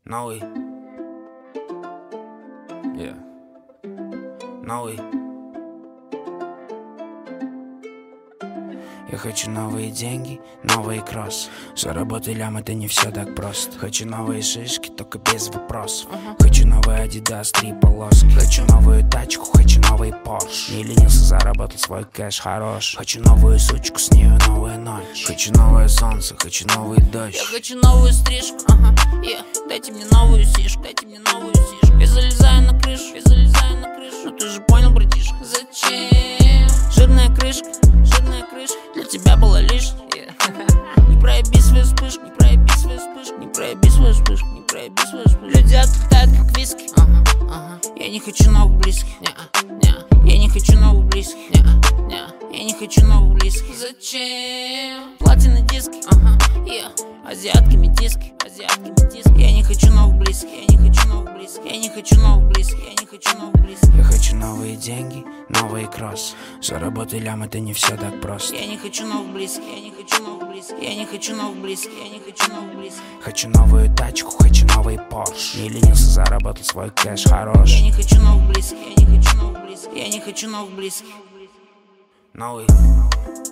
Новый. Новый. Я хочу новые деньги, новый кросс. Заработать лям, это не все так просто. Хочу новые шишки, только без вопросов. Хочу новый Adidas, 3 полоски. Хочу новую тачку, хочу новый Porsche. Не ленился, заработал свой кэш хорош. Хочу новую сучку, с нею новая ночь. Хочу новое солнце, хочу новый дождь. Я хочу новую стрижку, дайте мне новую сишку, дайте мне новую сишку. Я залезаю на крышу, я залезаю на крышу. Ну ты же понял, братишка, зачем? Жирная крышка для тебя была лишней. Не проеби свою вспышку, не проеби свою вспышку, не проеби свою вспышку, не проеби свою вспышку. Люди отлетают как виски. Я не хочу новых близких. Я не хочу новых близких. Я не хочу новых близких. Зачем? Платины диски, азиатками диски, азиатками диски. Я не хочу новых близких. Я не хочу новых близких. Я не хочу новых близких. Я не хочу новых близких. Я хочу новые деньги, новый кросс. Заработать лям, это не все так просто. Я не хочу новых близких. Я не хочу новых близких. Я не хочу новых близких. Я не хочу новых близких. Хочу новую тачку, хочу новый Porsche. Не ленился, заработал свой кэш хорош. Я не хочу новых близких. Я не хочу новых близких. Я не хочу новых близких. Новый.